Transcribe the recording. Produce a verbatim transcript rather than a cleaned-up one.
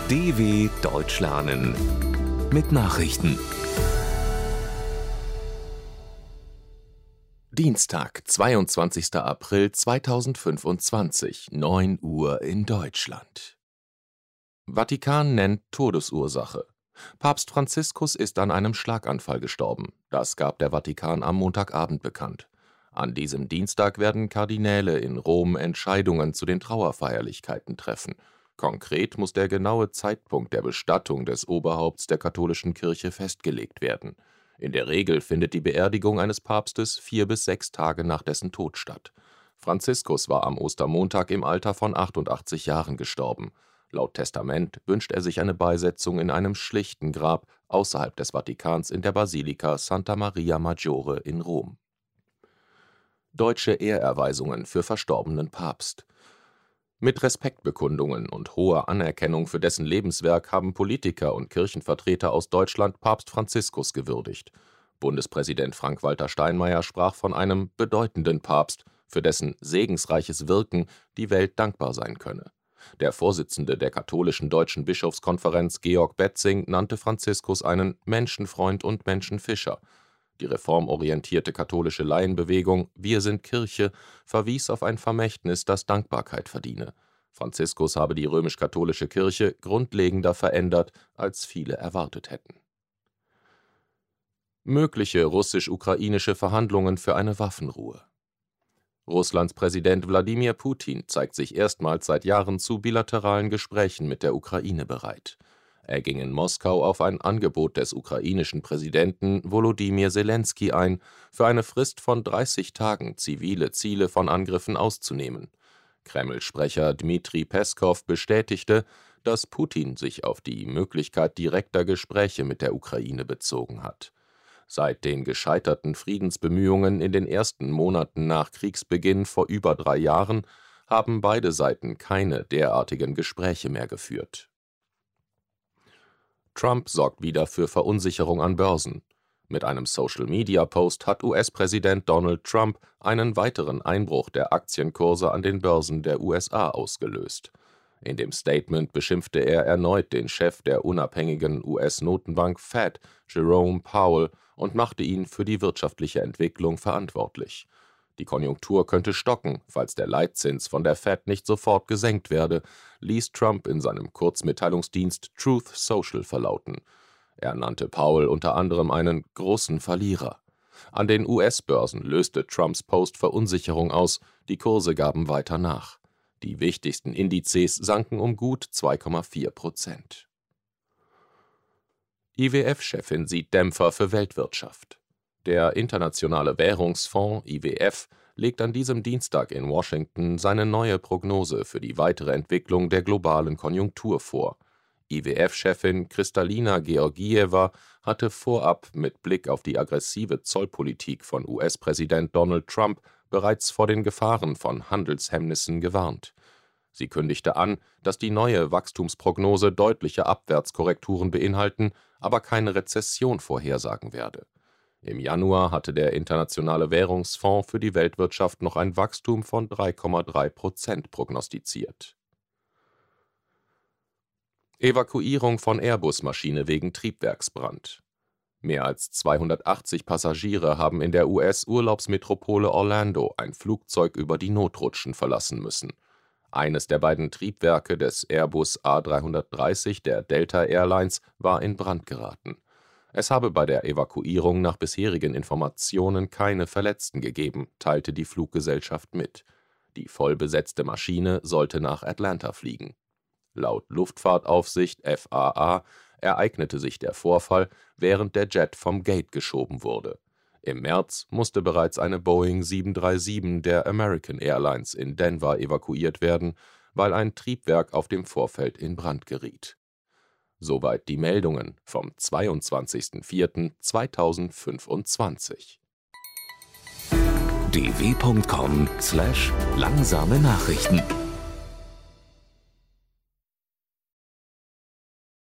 D W Deutsch lernen mit Nachrichten. Dienstag, zweiundzwanzigster April zweitausendfünfundzwanzig, neun Uhr in Deutschland. Vatikan nennt Todesursache. Papst Franziskus ist an einem Schlaganfall gestorben. Das gab der Vatikan am Montagabend bekannt. An diesem Dienstag werden Kardinäle in Rom Entscheidungen zu den Trauerfeierlichkeiten treffen. Konkret muss der genaue Zeitpunkt der Bestattung des Oberhaupts der katholischen Kirche festgelegt werden. In der Regel findet die Beerdigung eines Papstes vier bis sechs Tage nach dessen Tod statt. Franziskus war am Ostermontag im Alter von achtundachtzig Jahren gestorben. Laut Testament wünscht er sich eine Beisetzung in einem schlichten Grab außerhalb des Vatikans in der Basilika Santa Maria Maggiore in Rom. Deutsche Ehrerweisungen für verstorbenen Papst. Mit Respektbekundungen und hoher Anerkennung für dessen Lebenswerk haben Politiker und Kirchenvertreter aus Deutschland Papst Franziskus gewürdigt. Bundespräsident Frank-Walter Steinmeier sprach von einem bedeutenden Papst, für dessen segensreiches Wirken die Welt dankbar sein könne. Der Vorsitzende der katholischen Deutschen Bischofskonferenz Georg Betzing nannte Franziskus einen Menschenfreund und Menschenfischer. Die reformorientierte katholische Laienbewegung Wir sind Kirche verwies auf ein Vermächtnis, das Dankbarkeit verdiene. Franziskus habe die römisch-katholische Kirche grundlegender verändert, als viele erwartet hätten. Mögliche russisch-ukrainische Verhandlungen für eine Waffenruhe. Russlands Präsident Wladimir Putin zeigt sich erstmals seit Jahren zu bilateralen Gesprächen mit der Ukraine bereit. Er ging in Moskau auf ein Angebot des ukrainischen Präsidenten Volodymyr Selenskyj ein, für eine Frist von dreißig Tagen zivile Ziele von Angriffen auszunehmen. Kreml-Sprecher Dmitri Peskow bestätigte, dass Putin sich auf die Möglichkeit direkter Gespräche mit der Ukraine bezogen hat. Seit den gescheiterten Friedensbemühungen in den ersten Monaten nach Kriegsbeginn vor über drei Jahren haben beide Seiten keine derartigen Gespräche mehr geführt. Trump sorgt wieder für Verunsicherung an Börsen. Mit einem Social-Media-Post hat U S-Präsident Donald Trump einen weiteren Einbruch der Aktienkurse an den Börsen der U S A ausgelöst. In dem Statement beschimpfte er erneut den Chef der unabhängigen U S-Notenbank Fed, Jerome Powell, und machte ihn für die wirtschaftliche Entwicklung verantwortlich. Die Konjunktur könnte stocken, falls der Leitzins von der Fed nicht sofort gesenkt werde, ließ Trump in seinem Kurzmitteilungsdienst Truth Social verlauten. Er nannte Powell unter anderem einen großen Verlierer. An den U S-Börsen löste Trumps Post Verunsicherung aus, die Kurse gaben weiter nach. Die wichtigsten Indizes sanken um gut zwei Komma vier Prozent. I W F-Chefin sieht Dämpfer für Weltwirtschaft. Der Internationale Währungsfonds I W F legt an diesem Dienstag in Washington seine neue Prognose für die weitere Entwicklung der globalen Konjunktur vor. I W F-Chefin Kristalina Georgieva hatte vorab mit Blick auf die aggressive Zollpolitik von U S-Präsident Donald Trump bereits vor den Gefahren von Handelshemmnissen gewarnt. Sie kündigte an, dass die neue Wachstumsprognose deutliche Abwärtskorrekturen beinhalten, aber keine Rezession vorhersagen werde. Im Januar hatte der Internationale Währungsfonds für die Weltwirtschaft noch ein Wachstum von drei Komma drei Prozent prognostiziert. Evakuierung von Airbus-Maschine wegen Triebwerksbrand. Mehr als zweihundertachtzig Passagiere haben in der U S-Urlaubsmetropole Orlando ein Flugzeug über die Notrutschen verlassen müssen. Eines der beiden Triebwerke des Airbus A dreihundertdreißig der Delta Airlines war in Brand geraten. Es habe bei der Evakuierung nach bisherigen Informationen keine Verletzten gegeben, teilte die Fluggesellschaft mit. Die vollbesetzte Maschine sollte nach Atlanta fliegen. Laut Luftfahrtaufsicht F A A ereignete sich der Vorfall, während der Jet vom Gate geschoben wurde. Im März musste bereits eine Boeing sieben drei sieben der American Airlines in Denver evakuiert werden, weil ein Triebwerk auf dem Vorfeld in Brand geriet. Soweit die Meldungen vom zweiundzwanzigster vierter zweitausendfünfundzwanzig. d w punkt com slash langsame Nachrichten